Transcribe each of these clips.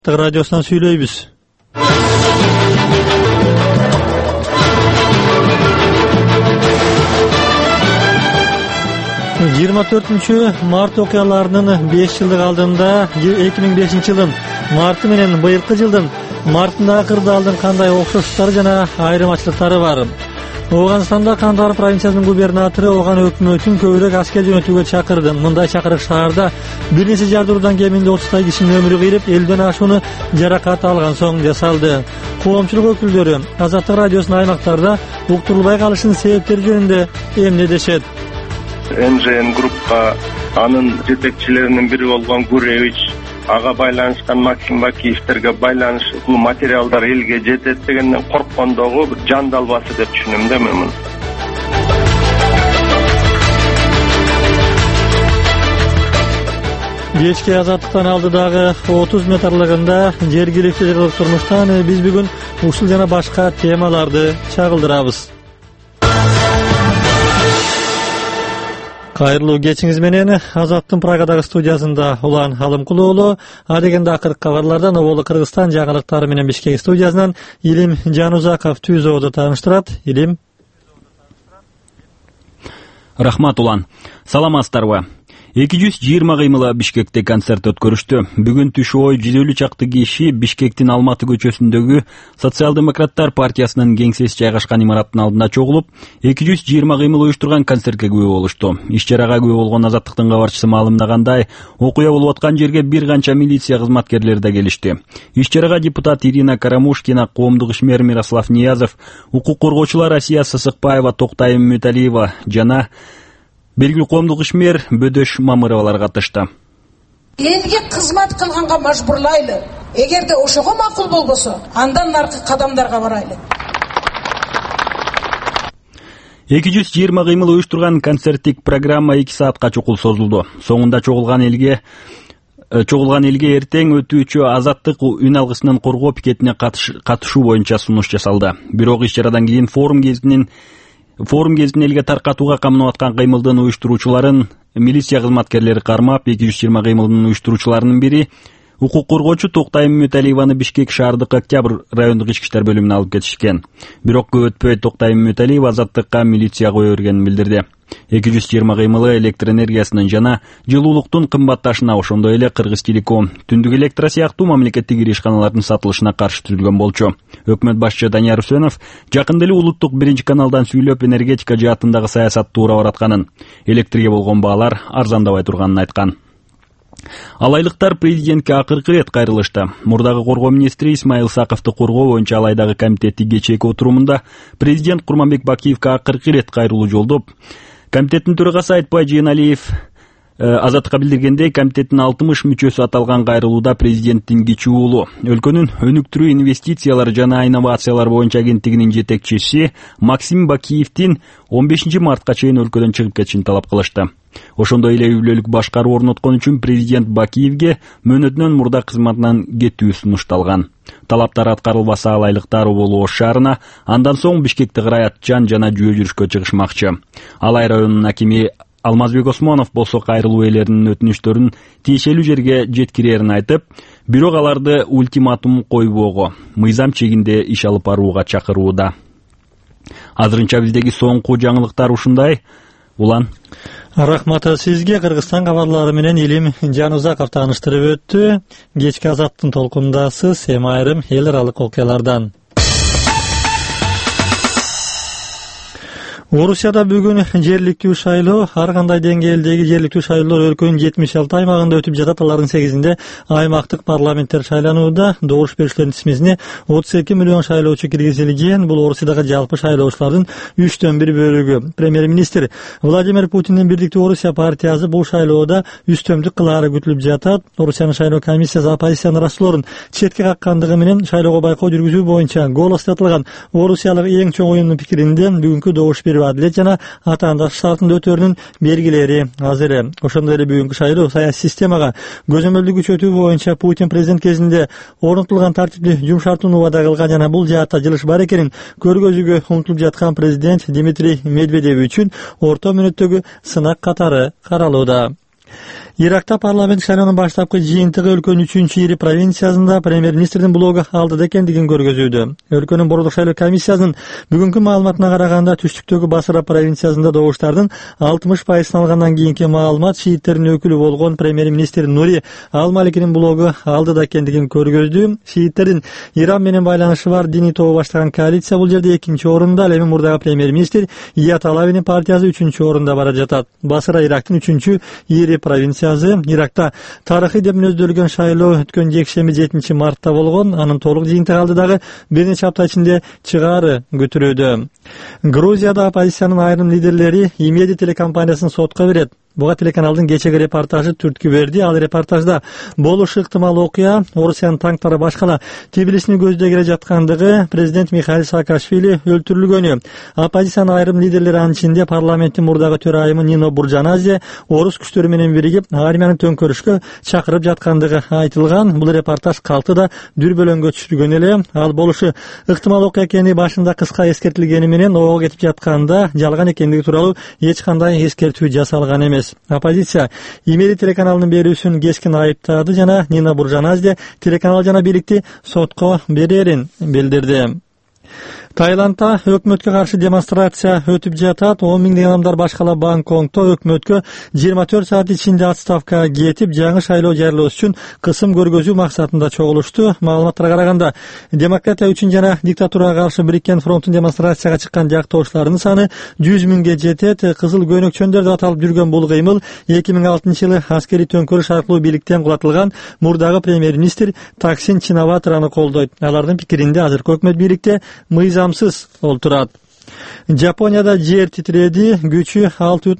Радиосунан сүйлөйбүз. 24 март окуяларынын 5 жылдык алдында 2005 жылдын марты менен быйылкы жылдын мартындагы кырдаалдын кандай окшоштуктары жана айырмачылыктары бар? Оганстанда Кандахар провинциясынын губернатору Оган өкмөтүн көбүрөөк аскер жөнөтүүгө чакырды. Мындай чакырык шаарда бир нече жардыруудан кеминде 30 кишинин өмүрү кыйрып, 50ден ашууну жаракат алган соң жасалды. Коомчулук өкүлдөрү Азаттык радиосунун аймактарда уктурулбай калышынын себептери жөнүндө эмне дешет? НЖН группа анын жетекчилеринин бири болгон Гуревич, ага байланышкан Максим Бакиевтерге байланышлуу материалдар элге жетет дегенден корккондогу жан далбасы деп түшүнөм да мен муну. Кечки азаттыктан алдыдагы 30 метрлыгында жергиликтүү турмуштан биз бүгүн ушул жана башка темаларды чагылдырабыз. Кайрылуу кечиңиз менен Азаттын Прагадагы студиясында Улан Алымкулуу, адегенде акыркы кабарлардан Оболу Кыргызстан жаңылыктары менен Бишкек студиясынан Илим Жанузаков түзөөдө тааныштырат. Илим. Рахмат Улан. Саламатсыздарбы? 220 кыймыла Бишкекте концерт өткөрүштү. Бүгүн түшү ой 150 чакты киши Бишкектин Алматы көчөсүндөгү Социал-демократтар партиясынын кеңсеси жайгашкан имараттын алдында чогулуп, 220 кыймыл уюштурган концертке күбө болушту. Иш-чарага күбө болгон Азаттыктын кабарчысы маалымдагандай, окуя болуп аткан жерге бир канча милиция кызматкерлери да келишти. Иш-чарага депутат Ирина Карамушкина, коомдук ишмер Мирослав Ниязов, укук коргоочулар Асия Сысыкбаева, Токтайым Мүталиева жана белгилүү коомдук ишмер Бөдөш Мамыровалар катышты. Элге кызмат кылганга мажбурлайлы. Эгерде ошого макул болбосо, андан наркы кадамдарга барайлы. 220 кыймыл уюштурган концерттик программа 2 саатка чукул созулду. Соңунда чогулган элге эртең өтүүчү Азаттык үн алгысынын коргоо пикетине катышуу боюнча сунуш жасалды. Бирок иш-чарадан кийин форум кезинде элге таркатууга камынып аткан кыймылдын уюштуруучуларын милиция кызматкерлери кармап, 220 кыймылдын уюштуруучуларынын бири укук коргоочу Токтайым Мүталиеваны Бишкек шаардык Октябрь райондук ички иштер бөлүмүнө алып кетишкен. Бирок көп өтпөй Токтайым Мүталиева Азаттыкка милиция кое бергенин билдирди. 220 кыймылы электр энергиясынын жана жылуулуктун кымбатташына, ошондой эле Кыргыз Телеком, Түндүк электро сыяктуу мамлекеттик ишканалардын сатылышына каршы түзүлгөн болчу. Өкмөт башчы Данияр Үсөнов жакында эле улуттук 1-каналдан сүйлөп энергетика жаатындагы саясат туура баратканын, электрге болгон баалар арзандабай турганын айткан. Алайлыктар президентке акыркы рет кайрылышты. Мурдагы коргоо министри Исмаил Саковду коргоо боюнча Алайдагы комитеттин кечээки отурумунда президент Курманбек Бакиевке акыркы рет кайрылуу жолдоп, комитеттин төрагасы Айтбай Жыйеналиев Азаттыкка билдиргендей, комитеттин 60 мүчөсү аталган кайрылууда президенттин кичүү уулу, өлкөнүн өнүктүрүү инвестициялар жана инновациялар боюнча агенттигинин жетекчиси Максим Бакиевдин 15 мартка чейин өлкөдөн чыгып кетишин талап кылышты. Ошондой эле үй бүлөлүк башкаруу орноткон үчүн президент Бакиевге мөөнөтүнөн мурда кызматынан кетүү сунушталган. Талаптар аткарылбаса, алайлыктар Оболу Ош шаарына, андан соң Бишкекти Кыраятчан жана жөө жүрүшкө чыгышмакчы. Алай районунун акими Алмазбек Осмонов болсо кайрылуу ээлеринин өтүнүчтөрүн тиешелүү жерге жеткирерин айтып, бирок аларды ультиматум койбоого, мыйзам чегинде иш алып барууга чакырууда. Азырынча биздеги соңку жаңылыктар ушундай. Улан. Рахмат сизге. Кыргызстан кабарлары менен Илим Жанузаков тааныштырып өттү. Кечки Азаттын толкундасыз эми айрым эл аралык окуялардан. Орусияда бүгүн жерликтүү шайлоо, ар кандай деңгээлдеги жерликтүү шайлоолор өлкөнүн 76 аймагында өтүп жатат. Алардын 8-inde аймактык парламенттер шайланууда. Добуш берүүчүлөрдүн тизмесине 32 миллион шайлоочу киргизилген. Бул Орусиядагы жалпы шайлоочулардын 3/1 бөлүгү. Премьер-министр Владимир Путиндин Бирдиктүү Орусия партиясы бул шайлоодо үстөмдүк кылаары күтүлүп жатат. Орусиянын шайлоо комиссиясы оппозициянын ырастууларын четке каккандыгы менен шайлоого байкоо жүргүзүү боюнча голос тартылган Орусиялык эң чоң уюмдун пикиринде бүгүнкү добуш берүү адилет жана атаандаш шартында өтөөрүнүн белгилери азыр. Ошондой эле бүгүнкү шайлоо саясий системага көзөмөлдү күчөтүү боюнча Путин президент кезинде орнотулган тартипти жумшартууну убада кылган жана бул жаатта жылыш бар экенин көргөзүүгө умтулуп жаткан президент Дмитрий Медведев үчүн орто мөөнөттөгү сынак катары каралууда. Иракта парламент шайлоонун баштапкы жыйынтыгы өлкөнүн 3-ири провинциясында премьер-министрдин блогу алдыда экендигин көргөзүүдө. Өлкөнүн бордук шайлоо комиссиясынын бүгүнкү маалыматына караганда түштүктөгү Басра провинциясында добуштардын 60% алгандан кийинки маалымат шииттердин өкүлү болгон премьер-министр Нури Ал-Маликинин блогу алдыда экендигин көргөздү. Шииттердин Иран менен байланышы бар диний тобу баштаган коалиция бул жерде 2-орунда, ал эми мурдагы премьер-министр Ият Алавинин партиясы 3-орунда бара жатат. Басра Ирактын 3-ири провинциясы. Иракта тарыхый деп мүнөздөлгөн шайлоо өткөн жекшемби 7-мартта болгон. Анын толук жыйынтыгы алдыдагы бир нече апта ичинде чыгаары күтүлүүдө. Грузияда оппозициянын айрым лидерлери Имеди телекомпаниясын сотко берет. Буга телеканалдын кечеги репортажы түрткү берди. Ал репортажда болушу ыктымал окуя Орусиянын танктары башкала Тбилисини көздөй келе жаткандыгы, президент Михаил Саакашвили өлтүрүлгөнү, оппозициянын айрым лидерлери анын ичинде парламенттин мурдагы төрайымы Нино Буржаназе орус күчтөрү менен биригип армияны төңкөрүшкө чакырып жаткандыгы айтылган. Бул репортаж калкты да дүрбөлөңгө түшүргөн эле. Ал болушу ыктымал окуя экени башында кыска эскертилгени менен ого кетип жатканда жалган экендиги тууралуу эч кандай эскертүү жасалган эмес. Оппозиция Имеди телеканалынын берүүсүн кескин айыптады жана Нина Буржаназе телеканал жана бийликти сотко берерин билдирди. Таиландда өкмөткө каршы демонстрация өтүп жатат. 10 миңдеген адамдар башкала Бангкокто өкмөткө 24 саат ичинде отставкага кетип, жаңы шайлоо жарыялоос үчүн кысым көргөзүү максатында чогулушту. Маалыматтарга караганда, демократия үчүн жана диктатурага каршы бириккен фронттун демонстрацияга чыккан жактоошчуларынын саны 100 миңге жетет. Кызыл көйнөкчөндөр деп аталып жүргөн бул кыймыл 2006-жылы аскерий төңкөрүш аркылуу бийликтен кулатылган мурдагы премьер-министр Таксин Чинаватраны колдойт. Алардын пикиринде азыркы өкмөт бийликте мыйзамсыз олтурат. Жапонияда жер титиреди. Күчү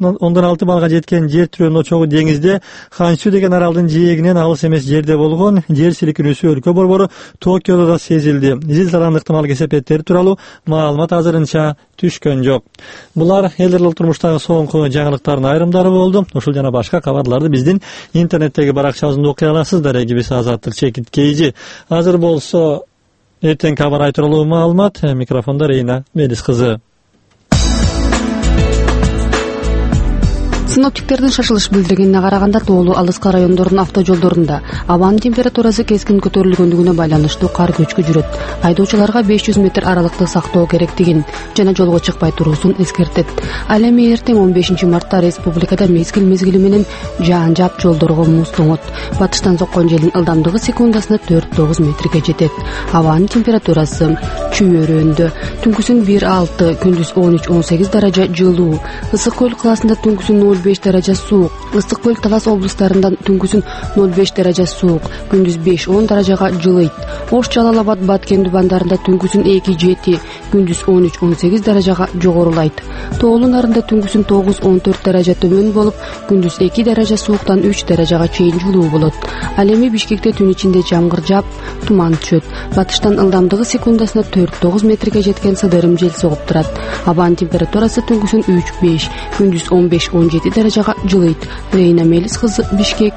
6,6 балга жеткен жер тирөөнүн очогу деңизде Хансю деген аралдын жээгинен алыс эмес жерде болгон. Жер силкинүүсү өлкө борбору Токиодо да сезилди. Зилзаланын ыктымал кесепеттери тууралуу маалымат азырынча түшкөн жок. Булар элдер турмуштагы соңку жаңылыктардын айрымдары болду. Ушул жана башка кабарларды биздин интернеттеги баракчабызда окуй аласыздар. Эгибиз Азаттык Чекиткейжи. Азыр болсо эртең кабар айтылуу маалымат. Микрофонда Рейна Мелис кызы. Синоптиктердин шашылыш билдиргенине караганда, тоолуу алыскы райондордун автожолдорунда абанын температурасы кескин көтөрүлгөндүгүнө байланыштуу кар көчкү жүрөт. Айдоочуларга 500 метр аралыкты сактоо керектигин жана жолго чыкпай туруусун эскертет. Ал эми эртең 15 мартта республикада мезгил менен жаан жаап, жолдорго муз тоңот. Батыштан соккон желдин ылдамдыгы секундасына 4-9 метрге жетет. Абанын температурасы чүйөрөндө түнкүсүн 1-6, күндүз 13-18 даража жылуу. Ысык көл классында түнкүсүн 0,5 даража суук. Ыстык көл Талас облустарында түнкүсүн 0,5 даража суук, күндүз 5-10 даражага жылыйт. Ош, Жалал-Абад, Баткен дубандарында түнкүсүн 2-7, күндүз 13-18 даражага жогорулайт. Тоолуу нарында түнкүсүн 9-14 даража төмөн болуп, күндүз 2 даража сууктан 3 даражага чейин жылуу болот. Ал эми Бишкекте түн ичинде жамгыр жаап, туман түшөт. Батыштан ылдамдыгы секундасына 4-9 метрге жеткен сыдырым жел согуп турат. Абанын температурасы түнкүсүн 3-5, күндүз 15-17 даражага жылыйт. Рейна Мелис кызы, Бишкек.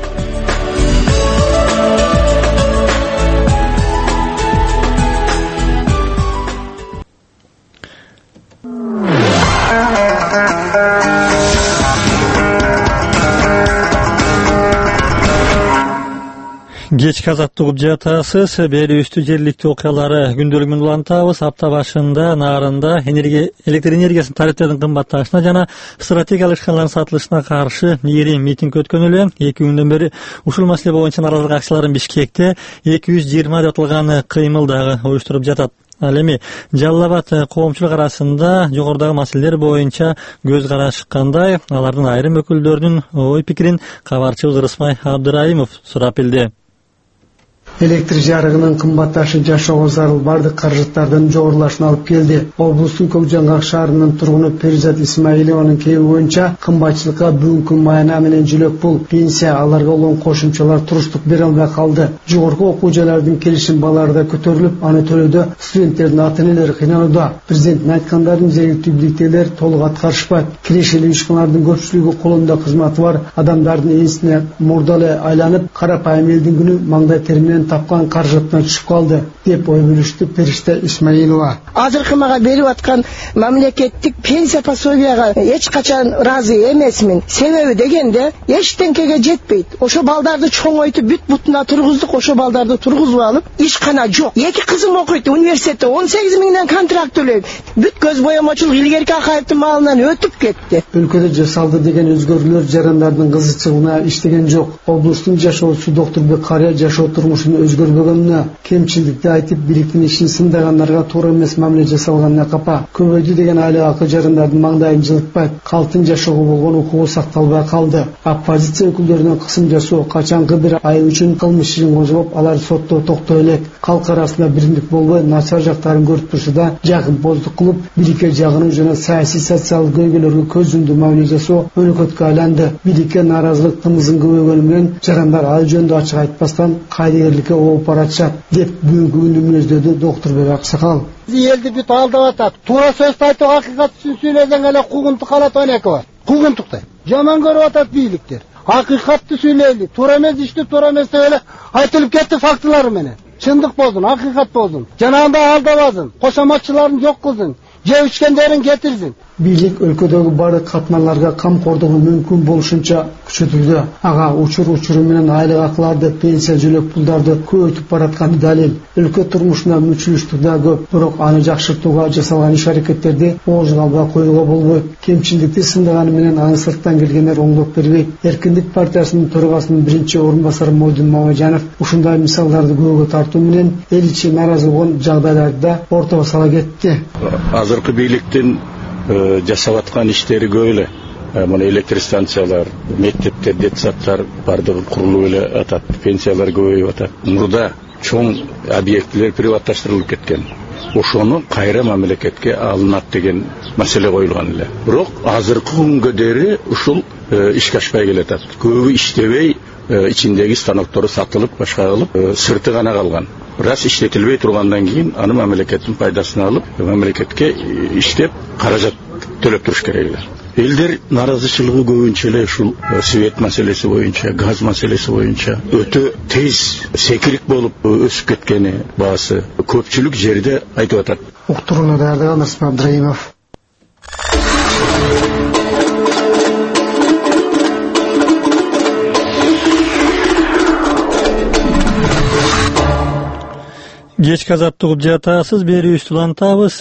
Кечки азаттык угуп жатасыз. Берүүбүздү жергиликтүү окуялары күндөлүгүн улантабыз. Апта башында Нарында электр энергиясын тарифтердин кымбатташына жана стратегиялык ишканалардын сатылышына каршы ири митинг өткөн эле. 2 күндөн бери ушул маселе боюнча нааразылык акцияларын Бишкекте 220 деп аталган кыймыл дагы уюштуруп жатат. Ал эми Жалал-Абад коомчулук арасында жогорудагы маселелер боюнча көз караш кандай? Алардын айрым өкүлдөрүнүн ой пикирин кабарчыбыз Рысмай Абдыраимов сурап билди. Электр жарыгынын кымбатташы жашоого зарыл бардык каражаттардын жогорулашына алып келди. Облустун Көкжаңгак шаарынын тургуну Перизат Исмаилованын кеби боюнча кымбатчылыкка бүгүнкү майна менен жилөк пул, пенсия, аларга болгон кошумчалар туруштук бере албай калды. Жогорку окуу жайлардын келишим баалары да көтөрүлүп, аны төлөөдө студенттердин ата-энелери кыйналууда. Президенттин айткандарын жергиликтүү бийликтегилер толук аткарышпайт. Кирешелүү ишканалардын көпчүлүгү колунда кызматы бар адамдардын ээсине мурдалы айланып, карапайым элдин күнү маңдай тери менен тапкан каражаттан түшүп калды деп ой бөлүштү Периште Исмаилова. Азыркы мага берип аткан мамлекеттик пенсия пособияга эч качан ыраазы эмесмин. Себеби дегенде эчтенкеге жетпейт. Ошо балдарды чоңойтуп бүт бутуна тургуздук, ошо балдарды тургузуп алып, ишкана жок. Эки кызым окуйт университетте, 18 миңден контракт төлөйм. Бүт көз боямачылык илгерки Акаевдин малынан өтүп кетти. Өлкөдө жасалды деген өзгөрүүлөр жарандардын кызыкчылыгына иштеген жок. Облустун жашоочусу Доктурбек Кария жашоо турмушунун өзгөрбөгөнүнө, кемчилдикти айтып, бийликтин ишин сындагандарга туура эмес мамиле жасалганына капа. Көбөйдү деген айлык акы жарандардын маңдайын жылытпайт. Калктын жашоого болгон укугу сакталбай калды. Оппозиция өкүлдөрүнө кысым жасоо качанкы бир ай үчүн кылмыш ишин козгоп, алар сотто токтой элек. Калк арасында биримдик болбой, начар жактарын көрүп турса да, жакынбоздук кылып, бийликке жагынуу жана саясий социалдык көйгөйлөргө көз жүмдүү мамиле жасоо өнөкөткө айланды. Бийликке нааразылык тымызын көбөйгөнү менен жарандар ал жөнүндө ачык айтпастан кайдыгерликке ооп баратышат деп бүгүнкү күндү мүнөздөдү Доктурбек Аксакал. Элди бүт алдап атат. Туура сөз айтып, акыйкатын сүйлөгөн эле куугунтук калат 12 бар. Куугунтуктай. Жаман көрүп атат бийликтер. Акыйкатты сүйлөйлү, туура эмес ишти туура эмес деп эле айтылып кетти фактылары менен. Чындык болсун, акыйкат болсун. Жанагындай алдабасын, кошоматчыларын жок кылсын, жеп ичкендерин кетирсин. Бийлик өлкөдөгү бардык катмарларга камкордугу мүмкүн болушунча күчөтүүдө. Ага учуру менен айлык акыларды, пенсия жөлөк пулдарды көбөйтүп баратканы далил. Өлкө турмушуна мүчүлүштүк да көп, бирок аны жакшыртууга жасалган иш-аракеттерди оозуна албай коюуга болбойт. Кемчилдикти сындаганы менен аны сырттан келгендер оңдоп бербейт. Эркиндик партиясынын төрагасынын биринчи орун басары Мойдун Мамажанов ушундай мисалдарды көбгө тартуу менен эл ичи нааразы болгон жагдайларды ортого сала кетти. Азыркы бийликтин жасап аткан иштери көп эле. Мына электр станциялар, мектептер, детсадтар бардыгы курулуп эле атат, пенсиялар көбөйүп атат. Мурда чоң объектилер приватташтырылып кеткен. Ошону кайра мамлекетке алынат деген маселе коюлган эле. Бирок азыркы күнгө дери ушул ишке ашпай келатат. Көбү иштебей, ичиндеги станоктору сатылып, башка кылып, сырты гана калган. Раз иштетилбей тургандан кийин аны мамлекеттин пайдасына алып, мамлекетке иштеп, каражат төлөп туруш керек эле. Элдер нааразычылыгы көбүнчө эле ушул свет маселеси боюнча, газ маселеси боюнча өтө тез секирик болуп өсүп кеткени баасы көпчүлүк жерде айтып атат. Уктурууну даярдаган Асма Абдраимов. Кечки азаттык угуп жатасыз, берүүбүздү улантабыз.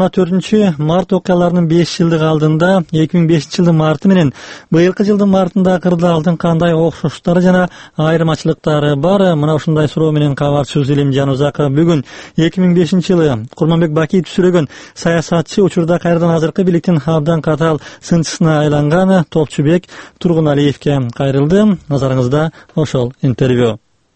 24 окуяларынын 5 жылдык алдында 2005 жылдын марты менен быйылкы жылдын мартында кырдаалдын кандай окшоштуктары жана айырмачылыктары бар? Мына ушундай суроо менен кабарчыбыз Илим Жанузаков бүгүн 2005 жылы Курманбек Бакиев сүрөгөн саясатчы учурда кайрадан азыркы бийликтин абдан катаал сынчысына айланган Топчубек Тургуналиевке кайрылды. Назарыңызда ошол интервью.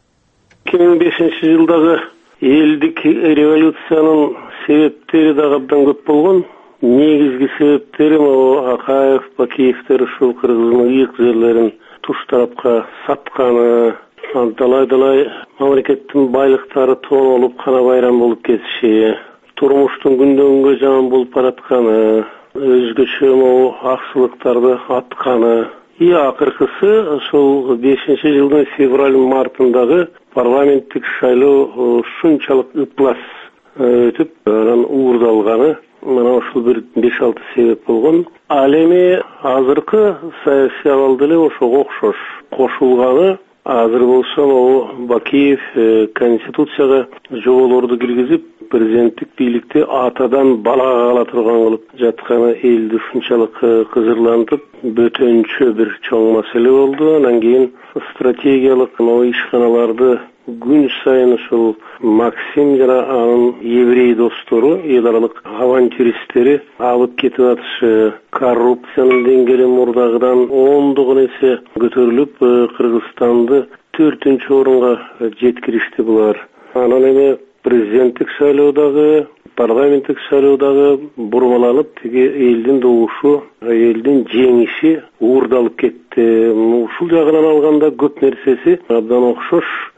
2005 жылдагы элдик революциянын себептери да абдан көп болгон. Негизги себептери Акаев, Бакиевтер ушул Кыргыздын ыйык жерлерин туш тарапка сатканы, далай мамлекеттин байлыктары тоолуп кана байрам болуп кетиши, турмуштун күндөн күнгө жаман болуп баратканы, өзгөчө аксылыктарды атканы. Акыркысы ошол 5 жылдын февраль-мартындагы парламенттик шайлоо ушунчалык ыплас өтүп, анан уурдалганы, мына ушул бир 5-6 себеп болгон. Ал эми азыркы саясий абал деле ошого окшош кошулганы. Азыр болсо Бакиев конституцияга жоболорду киргизип, президенттик бийликти атадан балага ала турган кылып жатканы элди ушунчалык кызырлантып, бөтөнчө бир чоң маселе болду. Анан кийин стратегиялык ишканаларды күн сайын ушул Максим жана анын еврей достору, эл аралык авантюристтери алып кетип атышы, коррупциянын деңгээли мурдагыдан 10 эсе көтөрүлүп, Кыргызстанды 4-чү орунга жеткиришти булар. Анан эми президенттик шайлоодагы, парламенттик шайлоодагы бурмаланып, тиги элдин добушу, элдин жеңиши уурдалып кетти. Ушул жагынан алганда көп нерсеси абдан окшош.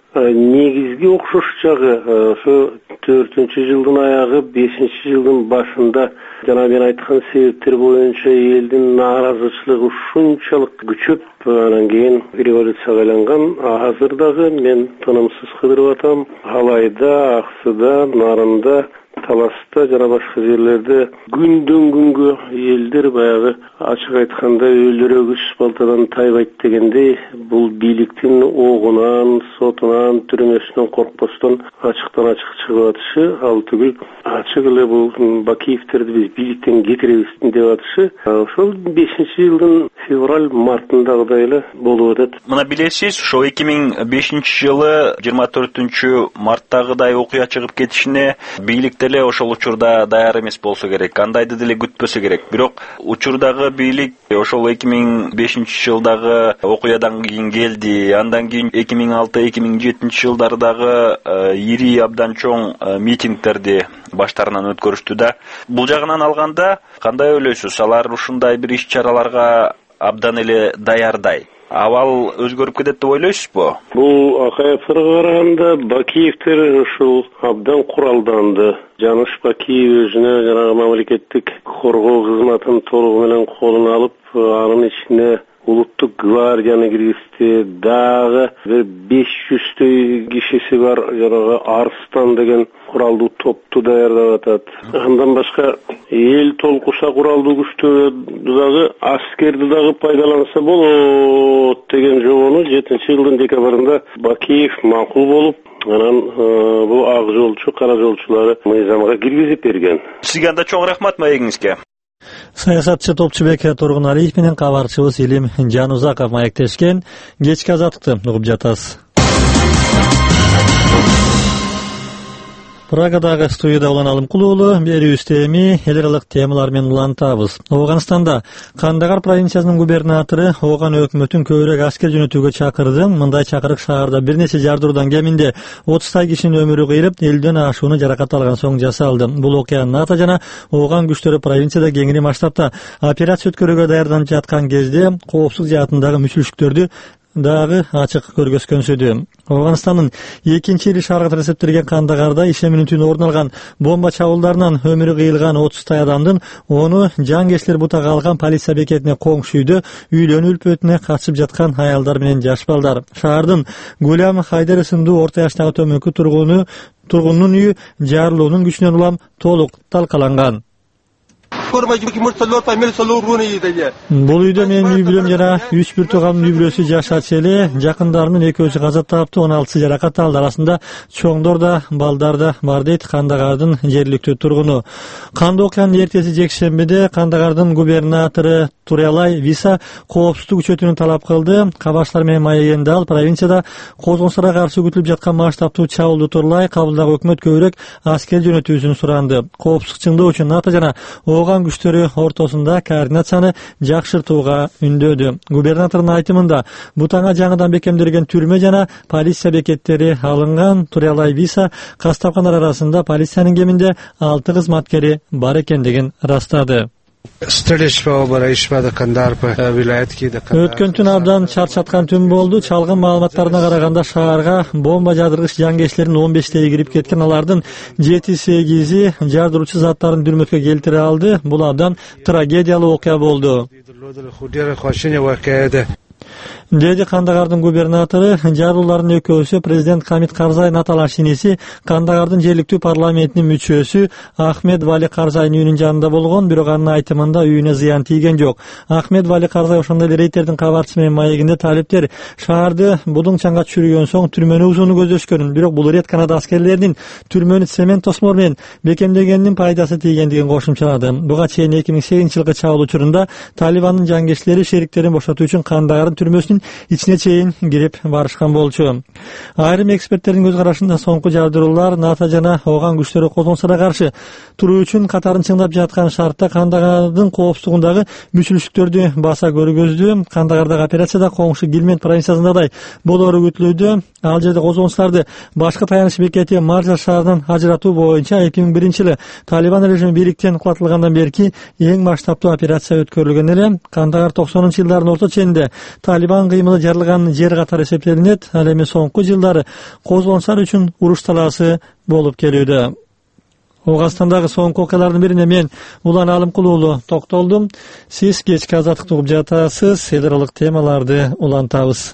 негизги окшош жагы ошо 4-жылдын аягы 5-жылдын башында жана мен айткан себептер боюнча элдин нааразычылыгы ушунчалык күчөп, анан кийин революцияга айланган. Азыр дагы мен тынымсыз кыдырып атам. Алайда, Аксыда, Нарында, Таласта жана башка жерлерде күндөн күнгө элдер баягы ачык айтканда өлүрөк үч балтадан тайбайт дегендей, бул бийликтин огунан, сотунан, түрмөсүнөн коркпостон ачыктан ачык чыгып атышы, ал түгүл ачык эле бул Бакиевтерди биз бийликтен кетиребиз деп атышы. Ошол 5-жылдын февраль-мартындагыдай эле болуп атат. Мына билесиз, ошо 2005-жылы 24-марттагыдай окуя чыгып кетишине бийлик деле ошол учурда даяр эмес болсо керек, андайды деле күтпөсө керек. Бирок учурдагы бийлик ошол 2005-жылдагы окуядан кийин келди. Андан кийин 2006-2007 жылдардагы ири абдан чоң митингдерди баштарынан өткөрүштү да. Бул жагынан алганда кандай ойлойсуз? Алар ушундай бир иш-чараларга абдан эле даярдай. Абал өзгөрүп кетет деп ойлойсузбу? Бул Акаевтерге караганда Бакиевтер ушул абдан куралданды. Жаныш Бакиев өзүнө жанагы мамлекеттик коргоо кызматын толугу менен колуна алып, анын ичине улуттук гвардияны киргизди. Дагы 500-төй кишиси бар жанагы Арстан деген куралдуу топту даярдап атат. Андан башка эл толкуса куралдуу күчтөрдү дагы, аскерди дагы пайдаланса болот деген жобону 7-жылдын декабрында Бакиев макул болуп, анан бул ак жолчу, кара жолчулары мыйзамга киргизип берген. Сизге анда чоң рахмат маегиңизге. Саясатчы Топчубек Тургуналиев менен кабарчыбыз Илим Жанузаков маектешкен. Кечки азаттыкты угуп жатасыз. Прагадагы студияда Улан Алымкулуулу берүүбүздө эми эл аралык темалар менен улантабыз. Ооганстанда Кандагар провинциясынын губернатору ооган өкмөтүн көбүрөөк аскер жөнөтүүгө чакырды. Мындай чакырык шаарда бир нече жардыруудан кеминде 30 кишинин өмүрү кыйылып, 50ден ашууну жаракат алган соң жасалды. Бул окуянын НАТО жана ооган күчтөрү провинцияда кеңири масштабта операция өткөрүүгө даярданып жаткан кезде коопсуздук жаатындагы мүчүлүктөрдү дагы ачык көргөзгөнсүдү. Ооганстандын экинчи ири шаарга эсептелген Кандагарда ишеминин түнү орун алган бомба чабуулдарынан өмүрү кыйылган 30 адамдын 10-у жангечтер бутага алган полиция бекетине коңшу үйдө үйлөнүү үлпөтүнө катышып жаткан аялдар менен жаш балдар. Шаардын Гулям Хайдар ысымдуу орто жаштагы төмөнкү тургундун үйү жарылуунун күчүнөн улам толук талкаланган. Бул үйдө менин үй бүлөм жана 3 туугандын үй бүлөсү жашачу эле. Жакындарымдын экөөсү каза таптı, 16 жаракат алды. Арасында чоңдор да, балдар да бар дейт Кандагардын жергиликтүү тургуну. Кандуу окуянын эртеси жекшембиде Кандагардын губернатору Турялай Виса коопсуздук күчөтүүнү талап кылды. Кабарчылар менен маегенде ал провинцияда козгончуларга каршы күтүлүп жаткан масштабтуу чабуулду тууралай кабылдагы өкмөт көбүрөөк аскер жөнөтүүсүн суранды. Коопсуздук чыңдоо үчүн НАТО жана ооган күчтөрү ортосунда координацияны жакшыртууга үндөдү. Губернатордун айтымында бутаңа жаңыдан бекемделген түрмө жана полиция бекеттери алынган. Турялай Виса кастапкандар арасында полициянын кеминде 6 кызматкери бар экендигин ырастады. Өткөн түн абдан чарчаткан түн болду. Чалган маалыматтарына караганда шаарга бомба жадыргыч жангечтердин 15 кирип кеткен, алардын 7-8 жардыруучу заттарын дүрмөткө келтире алды. Бул абдан трагедиялуу окуя болду. Деди Кандагардын губернатору. Жарылуулардын экөөсү президент Хамид Карзайдын аталаш иниси, Кандагардын жергиликтүү парламентинин мүчөсү Ахмед Вали Карзайдын үйүнүн жанында болгон, бирок анын айтымында үйүнө зыян тийген жок. Ахмед Вали Карзай ошондой эле рейтердин кабарчысы менен маегинде талиптер шаарды будуңчанга түшүргөн соң түрмөнү бузууну көздөшкөн. Бирок бул ирет Канада аскерлеринин түрмөнү цемент тосмор менен бекемдегенинин пайдасы тийгендигин кошумчалады. Буга чейин 2008-жылкы чабуул учурунда Талибандын жангечтери шериктерин бошотуу үчүн Кандагардын түрмөсүнүн ичине чейин кирип барышкан болчу. Айрым эксперттердин көз карашында соңку жардыруулар НАТО жана ооган күчтөрү козгончуларга каршы туруу үчүн катарын чыңдап жаткан шартта Кандагардын коопсуздугундагы мүчүлүштүктөрдү баса көргөздү. Кандагардагы операцияда коңшу Гилмент провинциясындагыдай болору күтүлүүдө. Ал жерде козгончуларды башкы таяныч бекети Маржа шаарынан ажыратуу боюнча 2001-жылы Талибан режими бийликтен кулатылгандан берки эң масштабтуу операция өткөрүлгөн эле. Кандагар 90-жылдардын орто ченинде Талибан улан кыймылы жарылган жер катары эсептелинет. Ал эми соңку жылдары козголоңчулар үчүн уруш талаасы болуп келүүдө. Оогастандагы соңку окуялардын бирине мен Улан Алымкул уулу токтолдум. Сиз кечки азаттыкты угуп жатасыз. Эл аралык темаларды улантабыз.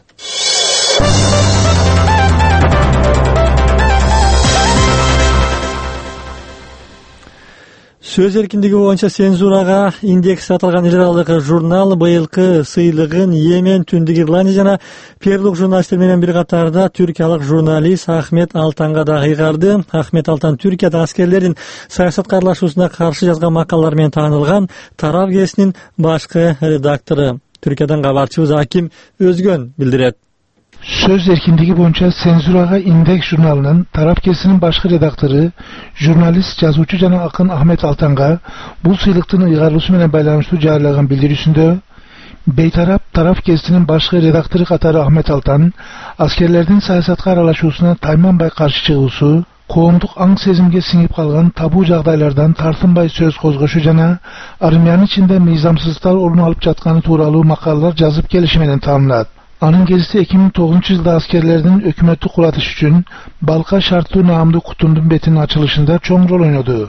Сөз эркиндиги боюнча цензурага индекс аталган эл аралык журнал быйылкы сыйлыгын Йемен, Түндүк Ирландия жана Перулук журналисттер менен бир катарда түркиялык журналист Ахмет Алтанга да ыйгарды. Ахмет Алтан Түркияда аскерлердин саясатка аралашуусуна каршы жазган макалалар менен таанылган Тарап гезитинин башкы редактору. Түркиядан кабарчыбыз Аким Өзгөн билдирет. Söz erkinligi boyunca Senzuraga İndeks jurnalının Tarap gezisinin başkı redaktörü, jurnalist, yazıcı jana Akın Ahmet Altan'a bu sıylıktın ıygarlısı menen baylanışlı jarlagan bildirisinde Beytarap Tarap gezisinin başkı redaktörü Katarı Ahmet Altan, askerlerden siyasatka aralaşuusuna taymanbay karşı çıgısı, koğumduk ang sezimge singip kalgan tabu jagdaylardan tartınbay söz kozgoşu jana armiyanın içinde mizamsızlıklar orunu alıp jatkanı tuuralı makalalar yazıp gelişi menen tamamladı. Anın gezisi 2009 yılda askerlerinin hükümeti kuratış için Balka Şartlı namlı kutundun betinin açılışında çoğun rol oynadı.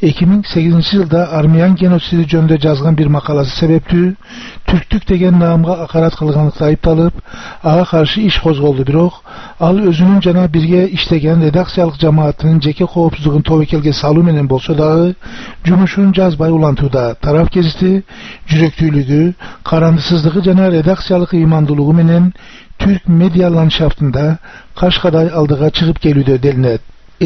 2008 yılda Armiyan genosidi jönünde yazgan bir makalası sebepli Türktük degen namga akarat kılganlıkta ayıptalıp ağa karşı iş kozgoldu birok, al özünün jana birge iştegen redaksiyalık cemaatinin jeke koopsuzluğun tovekelge salı menen bolsa dağı jumuşun jazbay ulantıda. Taraf gezisi jürektüylüğü, karandısızlığı jana redaksiyalık imandılığı menen Türk medya landşaftında Kaşkaday aldığa çıkıp gelüdü delinet.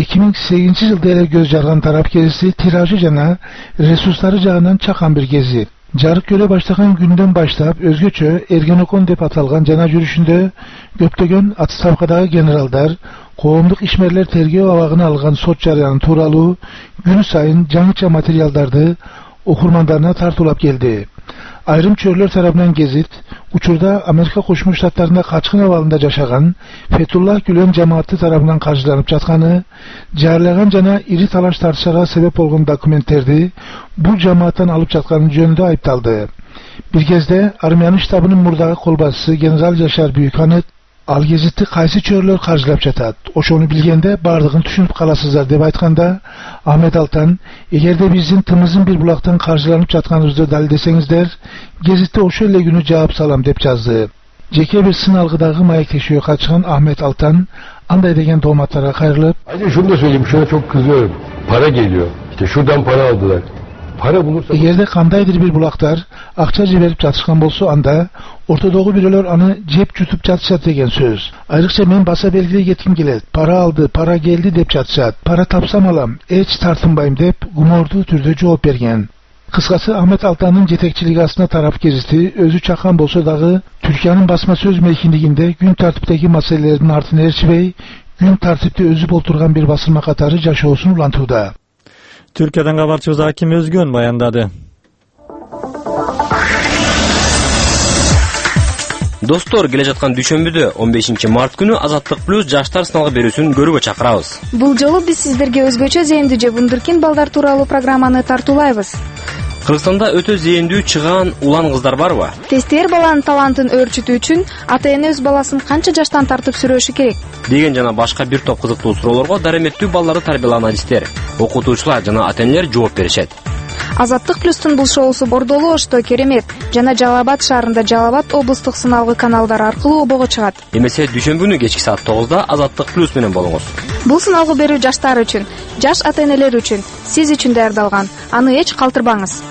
2008 yılda ele göz jargan Tarap gezisi tirajı jana resursları jağından çakan bir gezi. Jarık göre başlayan günden başlap özgöçö Ergenekon dep atalgan jana jürüşünde köptögön atstavkadagı generalдар, koğumduk işmerler tergeo avagını algan sot jarayanı tuuralı günü sayın жаңыча materialdardı okurmanlarına tartılap geldi. Ayrım çörler tarafından gezit, uçurda Amerika Koşmuş Ştatlarında kaçkın avalında yaşagan Fethullah Gülen cemaati tarafından karşılanıp jatkanı, jarlagan jana iri talaş tartışaga sebep olgun dokumentlerdi bu cemaattan alıp jatkanı jönünde ayıptaldı. Bir kezde Armiyanın ştabının murdağı kolbasısı General Yaşar Büyükhanıt, al gezitti kaysi çörler karşılap jatat. Oşonu bilgende bardığını düşünüp kalasızlar dep aytkanda Ahmet Altan, egerde bizin tımızın bir bulaktan karşılanıp jatkanыбызды dal desеңizdер, gezitте oşo ele günü cevap salam dep жазды. Jeke bir sınalgıdagı mayak teşviğe çıkan Ahmet Altan, anday degen domatlara kayrılıp, "Hadi şunu da söyleyeyim, şuna çok kızıyorum. Para geliyor. İşte şuradan para aldılar. Para bulursa..." Egerde kandaydır bir bulaktar, akça jiberip jatышkan bolsa anda, ortadoğu bireler anı cep jutup jatışat degen söz. Ayrıkça men basa belgiley ketkim kelet. Para aldı, para geldi dep jatışat. Para tapsam alam, hiç tartınbayım dep gumordu türde жооп bergen. Kıskası Ahmet Altan'ın jetekçiligi aslında Tarap gezisi özü çakan bolsa dağı Türkiye'nin basma söz meykinliginde gün tartipteki meselelerin artın erçibey, gün tartipte özüp oturgan bir basılma katarı jaşoosун ulantıda. Türkiye'den kabarçыбыз Аким Өзгөн баяндады. Достор, келе жаткан дүйшөмбүдө 15 март күнү Азаттык плюс жаштар сыналгы берүүсүн көрүүгө чакырабыз. Бул жолу биз сиздерге өзгөчө зээндүү же вундеркинд балдар тууралуу программаны тартуулайбыз. Кыргызстанда өтө зээндүү чыгаан улан кыздар барбы? Тестер баланын талантын өөрчүтүү үчүн ата-эне өз баласын канча жаштан тартып сүрөшү керек деген жана башка бир топ кызыктуу суроолорго дареметтүү балдарды тарбиялаган адистер, окутуучулар жана ата-энелер жооп беришет. Азаттык плюстун бул шоусу Бордолу, Ошто, Керемет жана Жалал Абад шаарында Жалал Абад облустук сыналгы каналдары аркылуу обого чыгат. Эмесе дүйшөмбү күнү кечки саат 9-да Азаттык плюс менен болуңуз. Бул сыналгы берүү жаштар үчүн, жаш ата-энелер үчүн, сиз үчүн даярдалган. Аны эч калтырбаңыз.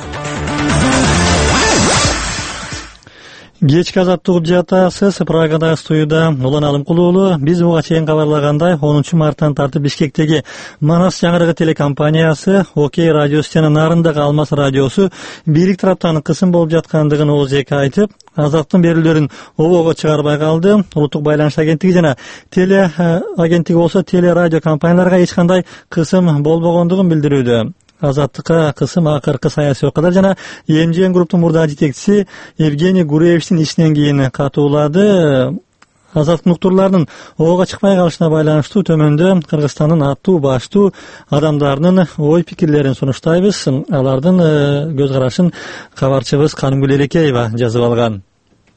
Кечки азаттык угуп жатасыз. Прагадагы студияда Улан Алымкул уулу. Биз буга чейин кабарлагандай 10 марттан тартып Бишкектеги Манас жаңырыгы телекомпаниясы, Окей радиосу жана Нарындагы Алмаз радиосу бийлик тараптан кысым болуп жаткандыгын ооз эки айтып, азаттын берүүлөрүн обого чыгарбай калды. Улуттук байланыш агенттиги жана теле агенттиги болсо теле радио компанияларга эч кандай кысым болбогондугун билдирүүдө. Азаттыкка кысым акыркы саясий окуялар жана МЖН групптун мурдагы жетекчиси Евгений Гуреевичтин ишинен кийин катуулады. Азаттык уктурларынын ого чыкпай калышына байланыштуу төмөндө Кыргызстандын аттуу баштуу адамдарынын ой пикирлерин сунуштайбыз. Алардын көз карашын кабарчыбыз Канымгүл Элекеева жазып алган.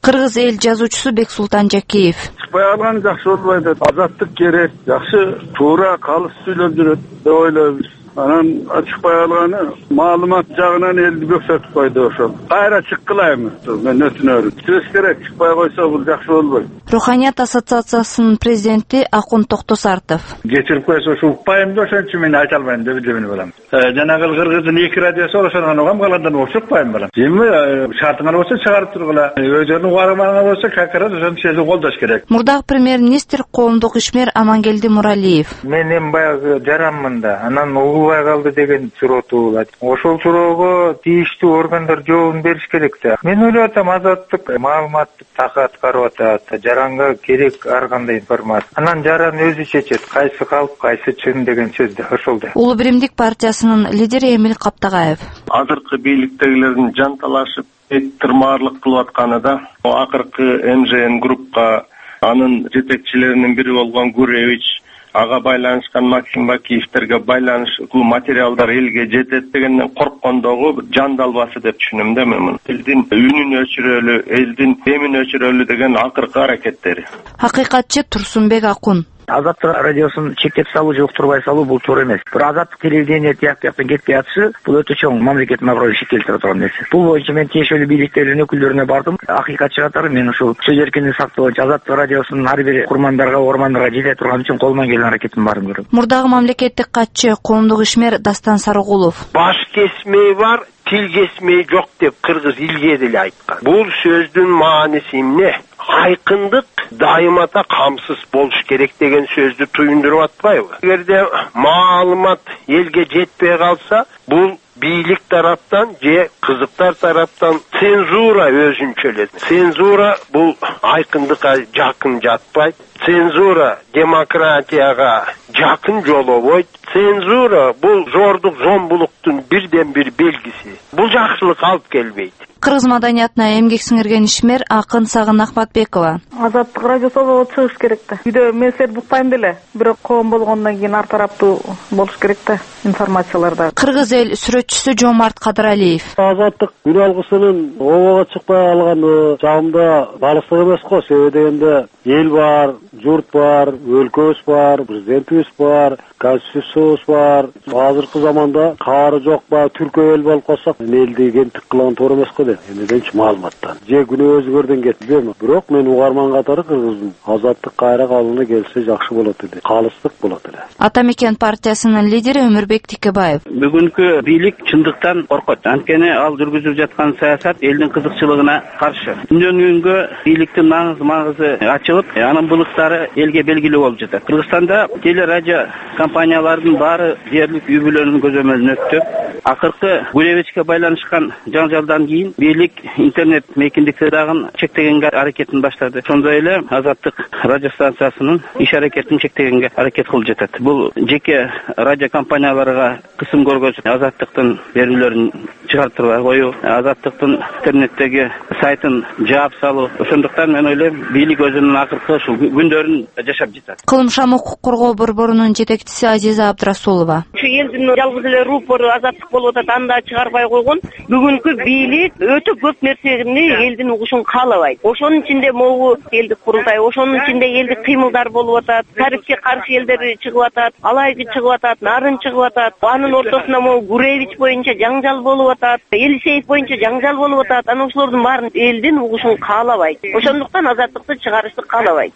Кыргыз эл жазуучусу Бексултан Жакиев. Чыкпай алган жакшы болбойт. Азаттык керек. Жакшы туура калыс сүйлөп жүрөт деп ойлойбуз. Анан чыкпай алганы маалымат жагынан элди бөксөтүп койду ошол. Кайра чыккылайбыз. Мен өтүнөм. Сөз керек, чыкпай койсо бул жакшы болбойт. Руханият ассоциациясынын президенти Акун Токтосартов. Кечирип койсо ушул укпайм да ошон мен айта албайм деп билем балам. Жанагы Кыргыздын 2 радиосу ошондон угам калгандан укпайм балам. Эми шартыңар болсо чыгарып тургула. Өздөрүнүн угармаганы болсо какырат ошону сезип колдош керек. Мурдагы премьер-министр коомдук ишмер Амангелди Муралиев. Мен эми баягы жаранмын да, анан угубай калды деген суроо туулат. Ошол суроого тийиштүү органдар жообун бериш керек да. Мен ойлоп атам, азаттык маалыматтык так аткарып атат. Жаранга керек ар кандай информация. Анан жаран өзү чечет, кайсы калп, кайсы чын деген сөз да ошол да. Улуу биримдик партиясынын лидери Эмил Каптагаев. Азыркы бийликтегилердин жанталашып тырмаарлык кылып атканы да акыркы МЖН группка анын жетекчилеринин бири болгон Гуревич ага байланышкан Максим Бакиевтерге байланыштуу материалдар элге жетет дегенден корккондогу жан далбасы деп түшүнөм да мен. Элдин үнүн өчүрөлү, элдин эмин өчүрөлү деген акыркы аракеттери. Акыйкатчы Турсунбек Акун. Азаттык радиосун чектеп салуу же уктурбай салуу бул туура эмес. Бирок азаттык телевидение тияктан кетпей атышы бул өтө чоң мамлекеттин аброюн шектелтире турган нерсе. Бул боюнча мен тиешелүү бийликтердин өкүлдөрүнө бардым. Акыйкатчы катары мен ушул сөз эркиндигин сактоо боюнча азаттык радиосунун ар бир курмандарга, ормандарга жете турган үчүн колуман келген аракетим барын көрөм. Мурдагы мамлекеттик катчы коомдук ишмер Дастан Сарыгулов. Баш кесмей бар, тил кесмей жок деп кыргыз илге деле айткан. Бул сөздүн мааниси эмне? Айкындык дайымата камсыз болуш керек деген сөздү туюндуруп атпайбы? Эгерде маалымат элге жетпей калса, бул бийлик тараптан же кызыктар тараптан цензура өзүнчөлөт. Цензура бул айкындыкка жакын жатпайт. Цензура демократияга жакын жолобойт. Цензура бул зордук, зомбулуктун бирден бир белгиси. Бул жакшылык алып келбейт. Кыргыз маданиятына эмгек сиңирген ишмер акын Сагын Ахматбекова. Азаттык радиосу чыгыш керек да. Үйдө мен сен букпайм деле, бирок коом болгондон кийин ар тараптуу болуш керек да информацияларда. Кыргыз эл сүрөтчүсү Жомарт Кадыралиев. Азаттык күн алгысынын обого чыкпай алганы жагымда балыстык эмес го. Себеби дегенде эл бар, журт бар, өлкөбүз бар, президентибиз бар, конституциябыз бар. Азыркы заманда каары жок ба, түркө эл болуп калсак, элди кемтик кылган туура эмес го деп. Эмнеденчи маалыматтан. Же күнөөбүздөрдөн кетпейм. Бирок мен угарман катары Кыргыздын азаттык кайра калууна келсе жакшы болот эле. Калыстык болот эле. Ата мекен партиясынын лидери Өмүрбек Тикебаев. Бүгүнкү бийлик чындыктан коркот. Анткени ал жүргүзүп жаткан саясат элдин кызыкчылыгына каршы. Күндөн күнгө бийликтин маңызы ачылып, анын былыктары элге белгилүү болуп жатат. Кыргызстанда телерадио компаниялардын баары дээрлик үй бүлөнүн көзөмөлүнө өттү. Акыркы Гуревичке байланышкан жаңжалдан кийин бийлик интернет мейкиндикти дагы чектегенге аракетин баштады. Ошондой эле азаттык радиостанциясынын иш аракетин чектегенге аракет кылып жатат. Бул жеке радио компанияларга кысым көргөзүп, азаттыктын берүүлөрүн чыгартырбай коюу, азаттыктын интернеттеги сайтын жаап салуу. Ошондуктан мен ойлойм, бийлик өзүнүн акыркы ушул күндөрүн жашап жатат. Кылымшам укук коргоо борборунун жетекчиси Азиза Абдрасулова. Ушу элдин жалгыз эле рупору азаттык болуп атат, анда чыгарбай койгон. Бүгүнкү бийлик өтө көп нерсени элдин угушун каалабайт. Ошонун ичинде могу элдик курултай, ошонун ичинде элдик кыймылдар болуп атат, тарыхка каршы элдер чыгып атат, алайгы чыгып атат, нарын чыгып атат. Анын ортосунда могу Гуревич боюнча жаңжал болуп атат, Элисеев боюнча жаңжал болуп атат. Анан ошолордун баарын элдин угушун каалабайт. Ошондуктан азаттыкты чыгарышты каалабайт.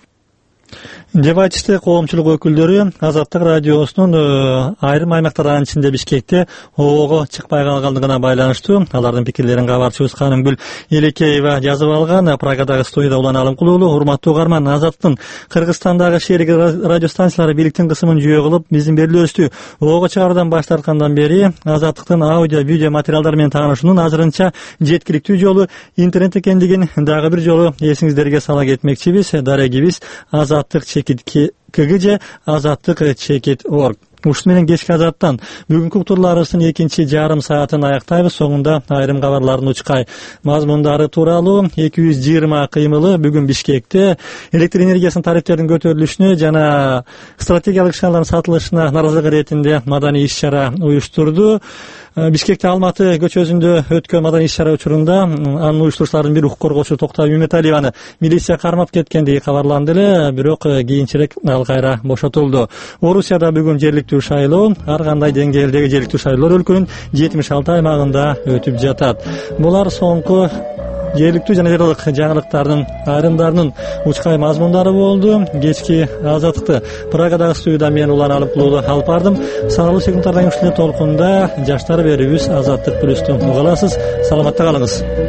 деп айтышты коомчулук өкүлдөрү. Азаттык радиосунун айрым аймактарынын ичинде Бишкекте обого чыкпай калгандыгына байланыштуу алардын пикирлерин кабарчыбыз Канымгүл Элекеева жазып алган. Прагадагы студияда Улан Алымкулуулу. Урматтуу угарман, Азаттыктын Кыргызстандагы шерик радиостанциялары бийликтин кысымын жүйө кылып биздин берүүлөрүбүздү обого чыгаруудан баш тарткандан бери Азаттыктын аудио видео материалдары менен таанышуунун азырынча жеткиликтүү жолу интернет экендигин дагы бир жолу эсиңиздерге сала кетмекчибиз. Дарегибиз Азаттык чекит КГ Азаттык чекит.org. Ушун менен кечки Азаттан бүгүнкү уктурларыбыздын экинчи жарым саатын аяктайбыз. Соңунда айрым кабарлардын учкай мазмундары тууралуу 220 кыймылы бүгүн Бишкекте электр энергиясынын тарифтеринин көтөрүлүшүнө жана стратегиялык ишканалардын сатылышына наразылык иретинде маданий иш-чара уюштурду. Бишкекте Алматы көчөсүндө өткөн маданий иш-чара учурунда анын уюштуруучуларынын бири укук коргоочу Токтогул Меметалиеваны милиция кармап кеткендиги кабарланды эле, бирок кийинчерээк ал кайра бошотулду. Орусияда бүгүн жергиликтүү шайлоо, ар кандай деңгээлдеги жергиликтүү шайлоолор өлкөнүн 76 аймагында өтүп жатат. Булар соңку жергиликтүү жана жарыялык жаңылыктардын айрымдарынын учкай мазмундары болду. Кечки азаттыкты Прагадагы студияда мен Улан Алымкулуу алып бардым. Саналуу секундтардан кийин толкунда жаштар берүүбүз Азаттык плюсту уга аласыз. Саламатта калыңыз.